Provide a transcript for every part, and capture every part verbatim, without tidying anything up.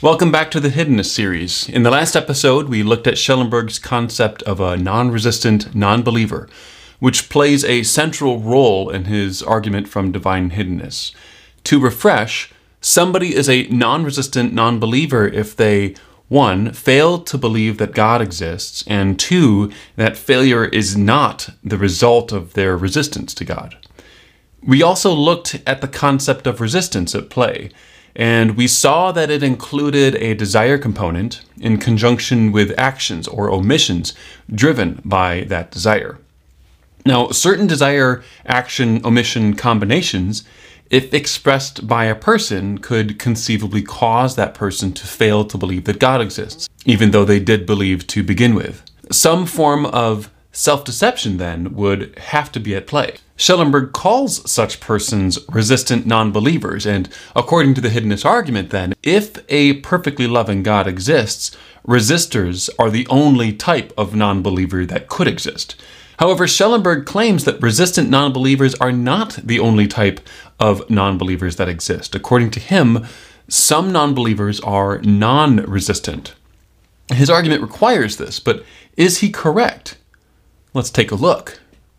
Welcome back to the Hiddenness series. In the last episode, we looked at Schellenberg's concept of a non-resistant non-believer, which plays a central role in his argument from divine hiddenness. To refresh, somebody is a non-resistant non-believer if they, one, fail to believe that God exists, and two, that failure is not the result of their resistance to God. We also looked at the concept of resistance at play, and we saw that it included a desire component in conjunction with actions or omissions driven by that desire. Now, certain desire-action-omission combinations, if expressed by a person, could conceivably cause that person to fail to believe that God exists, even though they did believe to begin with. Some form of self-deception, then, would have to be at play. Schellenberg calls such persons resistant non-believers, and according to the hiddenness argument, then, if a perfectly loving God exists, resistors are the only type of non-believer that could exist. However, Schellenberg claims that resistant non-believers are not the only type of non-believers that exist. According to him, some non-believers are non-resistant. His argument requires this, but is he correct? Let's take a look.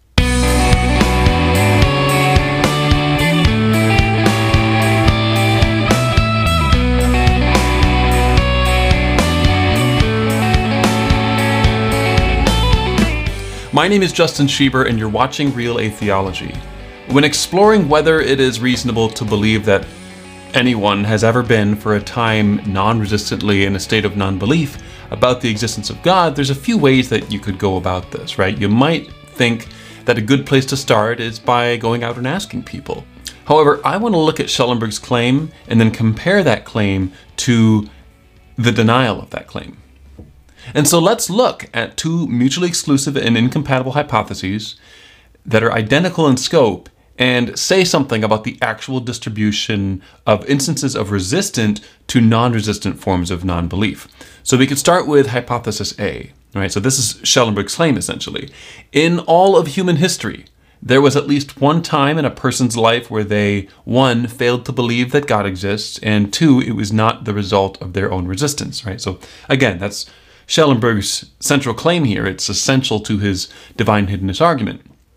My name is Justin Schieber, and you're watching Real Atheology. When exploring whether it is reasonable to believe that anyone has ever been for a time non-resistantly in a state of non-belief about the existence of God, there's a few ways that you could go about this, right? You might think that a good place to start is by going out and asking people. However, I want to look at Schellenberg's claim and then compare that claim to the denial of that claim. And so let's look at two mutually exclusive and incompatible hypotheses that are identical in scope and say something about the actual distribution of instances of resistant to non-resistant forms of non-belief. So we could start with hypothesis A, right? So this is Schellenberg's claim, essentially. In all of human history, there was at least one time in a person's life where they, one, failed to believe that God exists, and two, it was not the result of their own resistance, right? So again, that's Schellenberg's central claim here. It's essential to his divine hiddenness argument.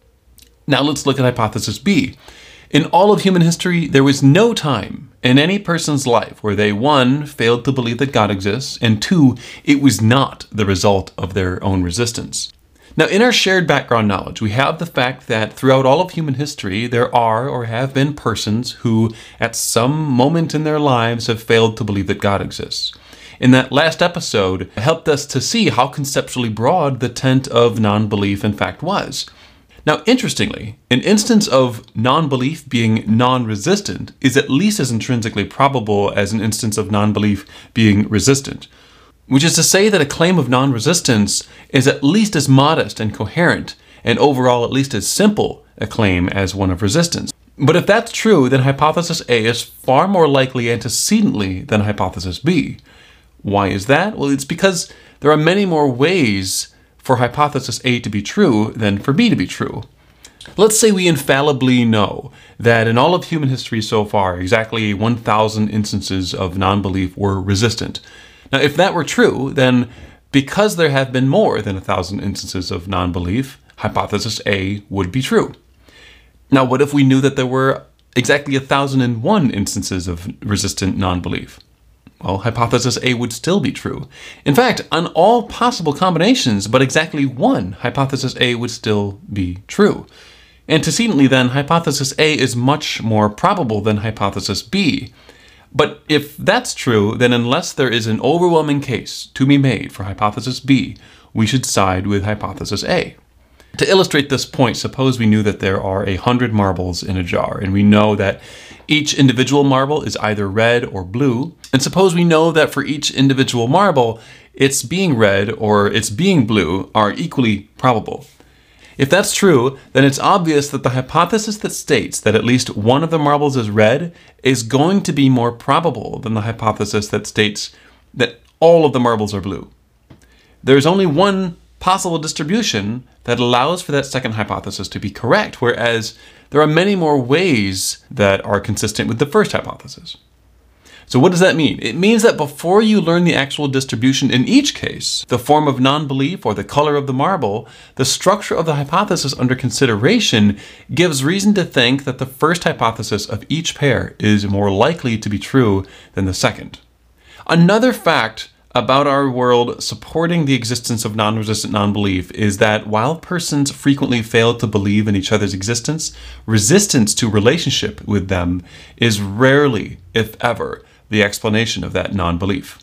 Now let's look at hypothesis B. In all of human history, there was no time in any person's life where they, one, failed to believe that God exists, and two, it was not the result of their own resistance. Now, in our shared background knowledge, we have the fact that throughout all of human history, there are or have been persons who, at some moment in their lives, have failed to believe that God exists. In that last episode, it helped us to see how conceptually broad the tent of non-belief in fact was. Now, interestingly, an instance of non-belief being non-resistant is at least as intrinsically probable as an instance of non-belief being resistant, which is to say that a claim of non-resistance is at least as modest and coherent, and overall at least as simple a claim as one of resistance. But if that's true, then hypothesis A is far more likely antecedently than hypothesis B. Why is that? Well, it's because there are many more ways for hypothesis A to be true than for B to be true. Let's say we infallibly know that in all of human history so far, exactly one thousand instances of non-belief were resistant. Now, if that were true, then because there have been more than one thousand instances of non-belief, hypothesis A would be true. Now, what if we knew that there were exactly one thousand one instances of resistant non-belief? Well, hypothesis A would still be true. In fact, on all possible combinations, but exactly one, hypothesis A would still be true. Antecedently, then, hypothesis A is much more probable than hypothesis B. But if that's true, then unless there is an overwhelming case to be made for hypothesis B, we should side with hypothesis A. To illustrate this point, suppose we knew that there are a hundred marbles in a jar, and we know that each individual marble is either red or blue, and suppose we know that for each individual marble, its being red or its being blue are equally probable. If that's true, then it's obvious that the hypothesis that states that at least one of the marbles is red is going to be more probable than the hypothesis that states that all of the marbles are blue. There's only one possible distribution that allows for that second hypothesis to be correct, whereas there are many more ways that are consistent with the first hypothesis. So what does that mean? It means that before you learn the actual distribution in each case, the form of non-belief or the color of the marble, the structure of the hypothesis under consideration gives reason to think that the first hypothesis of each pair is more likely to be true than the second. Another fact about our world supporting the existence of non-resistant non-belief is that while persons frequently fail to believe in each other's existence, resistance to relationship with them is rarely, if ever, the explanation of that non-belief.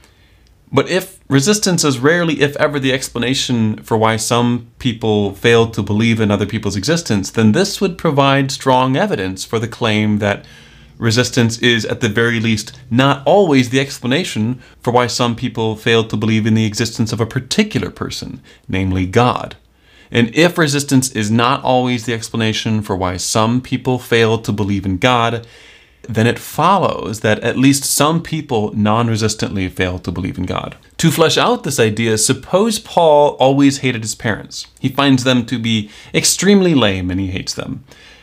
But if resistance is rarely, if ever, the explanation for why some people fail to believe in other people's existence, then this would provide strong evidence for the claim that resistance is, at the very least, not always the explanation for why some people fail to believe in the existence of a particular person, namely God. And if resistance is not always the explanation for why some people fail to believe in God, then it follows that at least some people non-resistantly fail to believe in God. To flesh out this idea, suppose Paul always hated his parents. He finds them to be extremely lame and he hates them.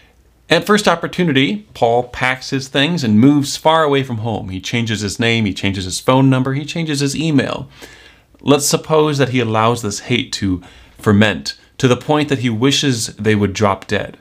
At first opportunity, Paul packs his things and moves far away from home. He changes his name, he changes his phone number, he changes his email. Let's suppose that he allows this hate to ferment to the point that he wishes they would drop dead.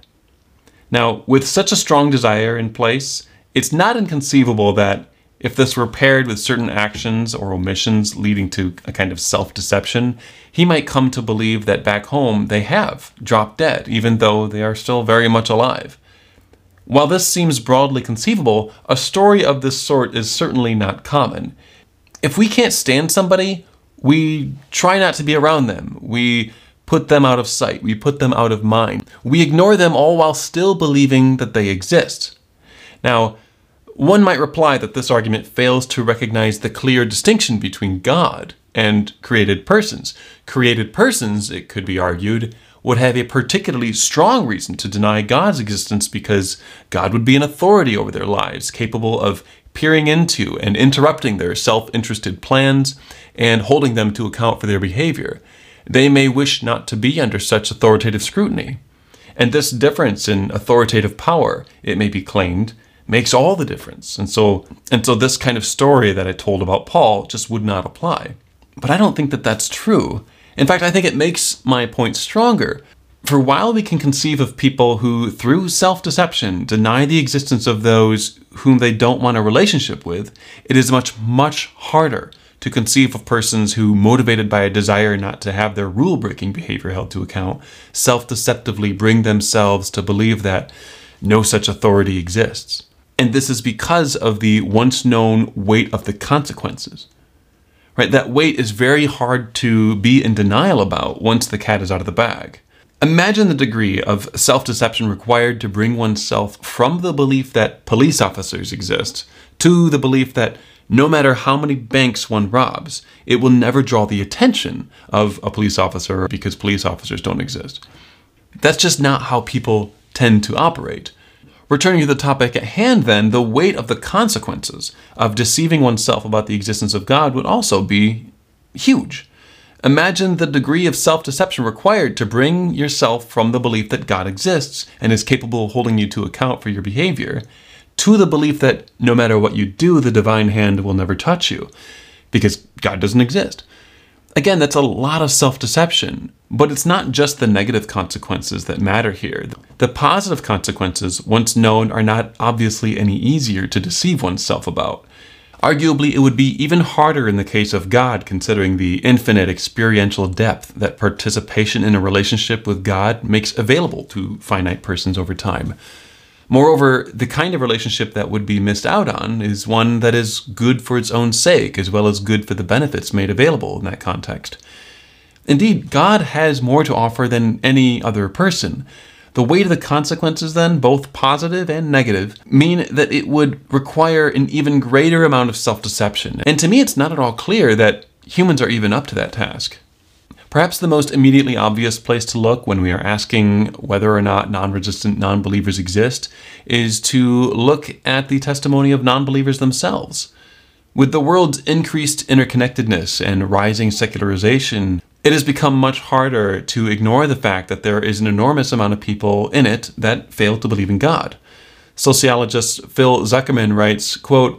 Now, with such a strong desire in place, it's not inconceivable that if this were paired with certain actions or omissions leading to a kind of self-deception, he might come to believe that back home they have dropped dead, even though they are still very much alive. While this seems broadly conceivable, a story of this sort is certainly not common. If we can't stand somebody, we try not to be around them. We put them out of sight. We put them out of mind. We ignore them all while still believing that they exist. Now, one might reply that this argument fails to recognize the clear distinction between God and created persons. Created persons, it could be argued, would have a particularly strong reason to deny God's existence because God would be an authority over their lives, capable of peering into and interrupting their self-interested plans and holding them to account for their behavior. They may wish not to be under such authoritative scrutiny. And this difference in authoritative power, it may be claimed, makes all the difference. And so, and so this kind of story that I told about Paul just would not apply. But I don't think that that's true. In fact, I think it makes my point stronger. For while we can conceive of people who, through self-deception, deny the existence of those whom they don't want a relationship with, it is much, much harder to conceive of persons who, motivated by a desire not to have their rule-breaking behavior held to account, self-deceptively bring themselves to believe that no such authority exists. And this is because of the once-known weight of the consequences. Right? That weight is very hard to be in denial about once the cat is out of the bag. Imagine the degree of self-deception required to bring oneself from the belief that police officers exist to the belief that no matter how many banks one robs, it will never draw the attention of a police officer because police officers don't exist. That's just not how people tend to operate. Returning to the topic at hand then, the weight of the consequences of deceiving oneself about the existence of God would also be huge. Imagine the degree of self-deception required to bring yourself from the belief that God exists and is capable of holding you to account for your behavior to the belief that no matter what you do, the divine hand will never touch you because God doesn't exist. Again, that's a lot of self-deception, but it's not just the negative consequences that matter here. The positive consequences, once known, are not obviously any easier to deceive oneself about. Arguably, it would be even harder in the case of God, considering the infinite experiential depth that participation in a relationship with God makes available to finite persons over time. Moreover, the kind of relationship that would be missed out on is one that is good for its own sake, as well as good for the benefits made available in that context. Indeed, God has more to offer than any other person. The weight of the consequences then, both positive and negative, mean that it would require an even greater amount of self-deception. And to me, it's not at all clear that humans are even up to that task. Perhaps the most immediately obvious place to look when we are asking whether or not non-resistant non-believers exist is to look at the testimony of non-believers themselves. With the world's increased interconnectedness and rising secularization, it has become much harder to ignore the fact that there is an enormous amount of people in it that fail to believe in God. Sociologist Phil Zuckerman writes, quote,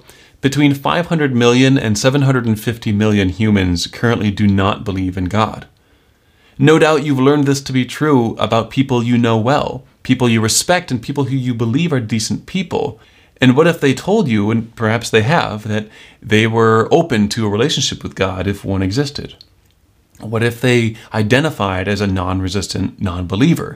Between five hundred million and seven hundred fifty million humans currently do not believe in God. No doubt you've learned this to be true about people you know well, people you respect, and people who you believe are decent people. And what if they told you, and perhaps they have, that they were open to a relationship with God if one existed? What if they identified as a non-resistant non-believer?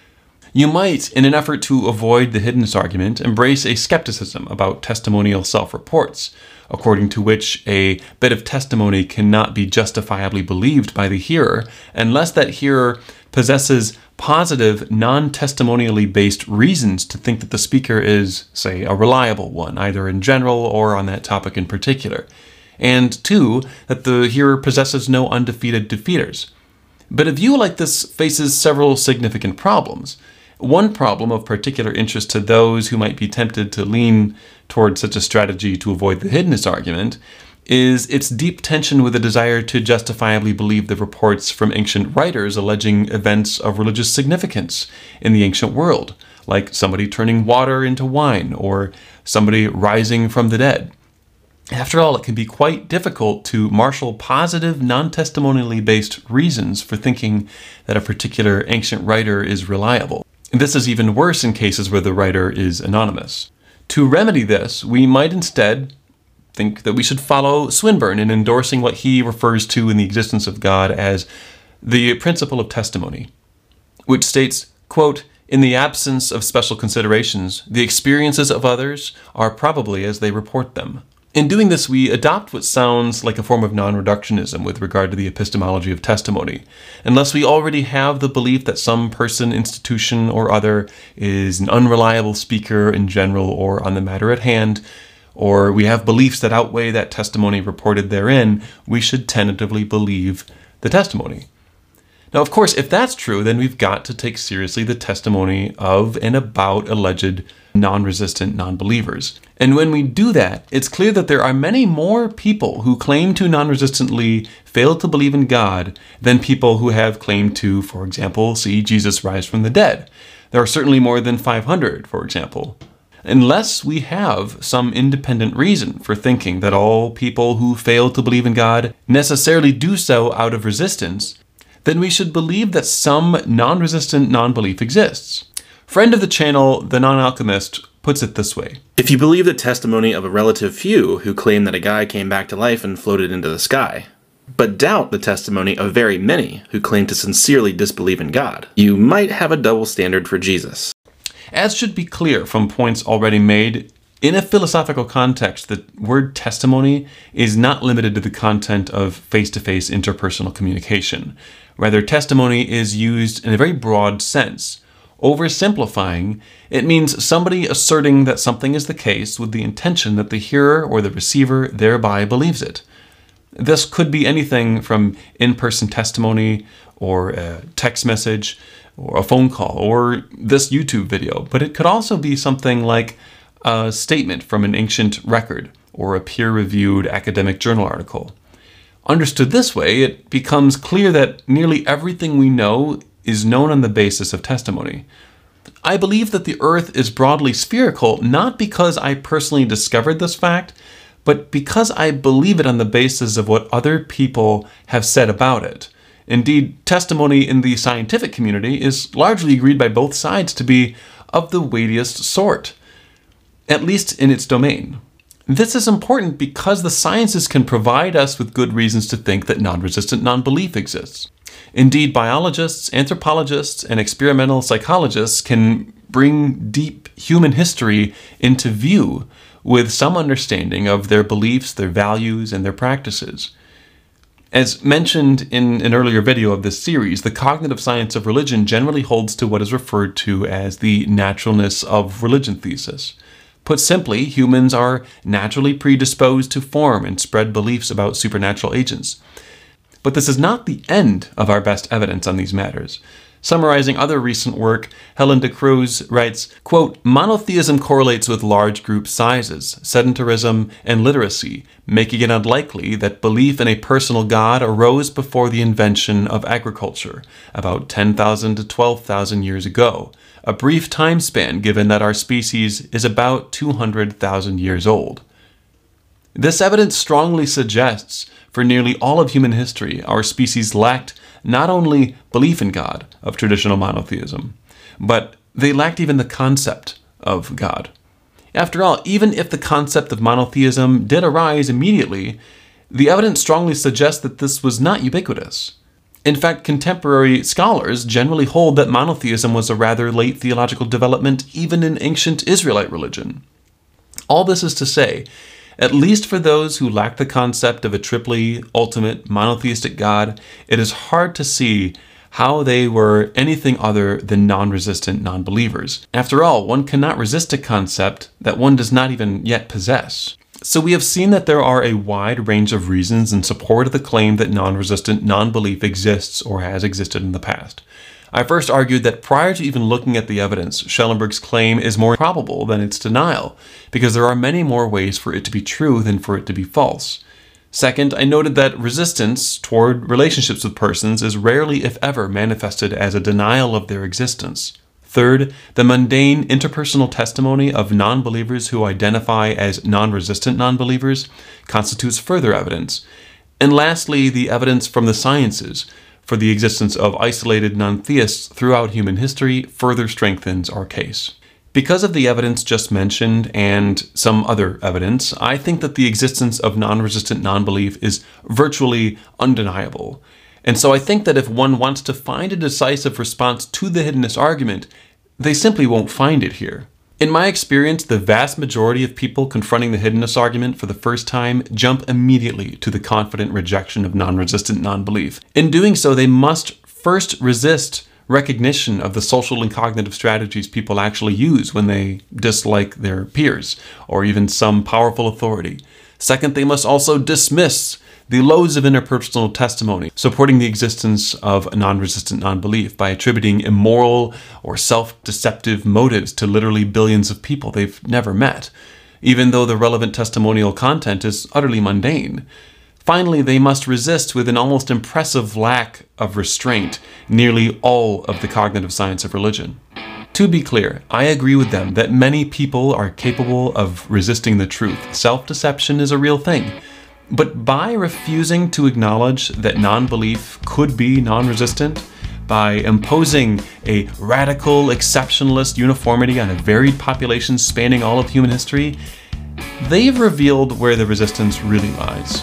You might, in an effort to avoid the hiddenness argument, embrace a skepticism about testimonial self-reports, according to which a bit of testimony cannot be justifiably believed by the hearer unless that hearer possesses positive, non-testimonially based reasons to think that the speaker is, say, a reliable one, either in general or on that topic in particular. And two, that the hearer possesses no undefeated defeaters. But a view like this faces several significant problems. One problem of particular interest to those who might be tempted to lean toward such a strategy to avoid the hiddenness argument is its deep tension with the desire to justifiably believe the reports from ancient writers alleging events of religious significance in the ancient world, like somebody turning water into wine or somebody rising from the dead. After all, it can be quite difficult to marshal positive, non-testimonially based reasons for thinking that a particular ancient writer is reliable. And this is even worse in cases where the writer is anonymous. To remedy this, we might instead think that we should follow Swinburne in endorsing what he refers to in The Existence of God as the principle of testimony, which states, quote, "In the absence of special considerations, the experiences of others are probably as they report them." In doing this, we adopt what sounds like a form of non-reductionism with regard to the epistemology of testimony. Unless we already have the belief that some person, institution, or other is an unreliable speaker in general or on the matter at hand, or we have beliefs that outweigh that testimony reported therein, we should tentatively believe the testimony. Now, of course, if that's true, then we've got to take seriously the testimony of and about alleged non-resistant non-believers. And when we do that, it's clear that there are many more people who claim to non-resistantly fail to believe in God than people who have claimed to, for example, see Jesus rise from the dead. There are certainly more than five hundred, for example. Unless we have some independent reason for thinking that all people who fail to believe in God necessarily do so out of resistance, then we should believe that some non-resistant non-belief exists. Friend of the channel, The Non-Alchemist, puts it this way. If you believe the testimony of a relative few who claim that a guy came back to life and floated into the sky, but doubt the testimony of very many who claim to sincerely disbelieve in God, you might have a double standard for Jesus. As should be clear from points already made, in a philosophical context, the word testimony is not limited to the content of face-to-face interpersonal communication. Rather, testimony is used in a very broad sense. Oversimplifying, it means somebody asserting that something is the case with the intention that the hearer or the receiver thereby believes it. This could be anything from in-person testimony, or a text message, or a phone call, or this YouTube video, but it could also be something like a statement from an ancient record, or a peer-reviewed academic journal article. Understood this way, it becomes clear that nearly everything we know is known on the basis of testimony. I believe that the Earth is broadly spherical, not because I personally discovered this fact, but because I believe it on the basis of what other people have said about it. Indeed, testimony in the scientific community is largely agreed by both sides to be of the weightiest sort, at least in its domain. This is important because the sciences can provide us with good reasons to think that non-resistant non-belief exists. Indeed, biologists, anthropologists, and experimental psychologists can bring deep human history into view with some understanding of their beliefs, their values, and their practices. As mentioned in an earlier video of this series, the cognitive science of religion generally holds to what is referred to as the naturalness of religion thesis. Put simply, humans are naturally predisposed to form and spread beliefs about supernatural agents. But this is not the end of our best evidence on these matters. Summarizing other recent work, Helen de Cruz writes, quote, "Monotheism correlates with large group sizes, sedentarism, and literacy, making it unlikely that belief in a personal God arose before the invention of agriculture, about ten thousand to twelve thousand years ago, a brief time span given that our species is about two hundred thousand years old." This evidence strongly suggests for nearly all of human history, our species lacked not only belief in God of traditional monotheism, but they lacked even the concept of God. After all, even if the concept of monotheism did arise immediately, the evidence strongly suggests that this was not ubiquitous. In fact, contemporary scholars generally hold that monotheism was a rather late theological development even in ancient Israelite religion. All this is to say, at least for those who lack the concept of a triply, ultimate, monotheistic God, it is hard to see how they were anything other than non-resistant non-believers. After all, one cannot resist a concept that one does not even yet possess. So we have seen that there are a wide range of reasons in support of the claim that non-resistant non-belief exists or has existed in the past. I first argued that prior to even looking at the evidence, Schellenberg's claim is more probable than its denial, because there are many more ways for it to be true than for it to be false. Second, I noted that resistance toward relationships with persons is rarely, if ever, manifested as a denial of their existence. Third, the mundane interpersonal testimony of non-believers who identify as non-resistant non-believers constitutes further evidence. And lastly, the evidence from the sciences for the existence of isolated non-theists throughout human history further strengthens our case. Because of the evidence just mentioned and some other evidence, I think that the existence of non-resistant non-belief is virtually undeniable. And so I think that if one wants to find a decisive response to the hiddenness argument, they simply won't find it here. In my experience, the vast majority of people confronting the hiddenness argument for the first time jump immediately to the confident rejection of non-resistant non-belief. In doing so, they must first resist recognition of the social and cognitive strategies people actually use when they dislike their peers, or even some powerful authority. Second, they must also dismiss the loads of interpersonal testimony supporting the existence of non-resistant non-belief by attributing immoral or self-deceptive motives to literally billions of people they've never met, even though the relevant testimonial content is utterly mundane. Finally, they must resist with an almost impressive lack of restraint nearly all of the cognitive science of religion. To be clear, I agree with them that many people are capable of resisting the truth. Self-deception is a real thing. But by refusing to acknowledge that non-belief could be non-resistant, by imposing a radical, exceptionalist uniformity on a varied population spanning all of human history, they've revealed where the resistance really lies.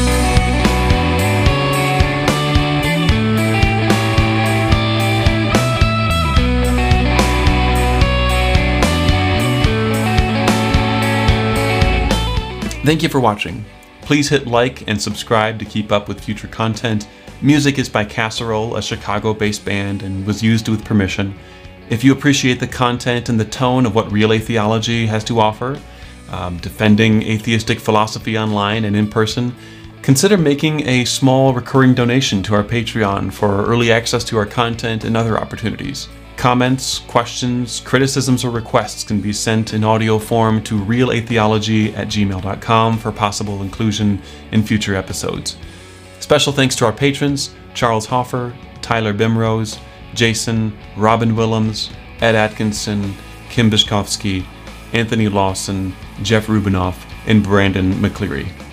Thank you for watching. Please hit like and subscribe to keep up with future content. Music is by Casserole, a Chicago-based band, and was used with permission. If you appreciate the content and the tone of what Real Atheology has to offer, um, defending atheistic philosophy online and in person, consider making a small recurring donation to our Patreon for early access to our content and other opportunities. Comments, questions, criticisms, or requests can be sent in audio form to realatheology at gmail dot com for possible inclusion in future episodes. Special thanks to our patrons, Charles Hoffer, Tyler Bimrose, Jason, Robin Willems, Ed Atkinson, Kim Bishkovsky, Anthony Lawson, Jeff Rubinoff, and Brandon McCleary.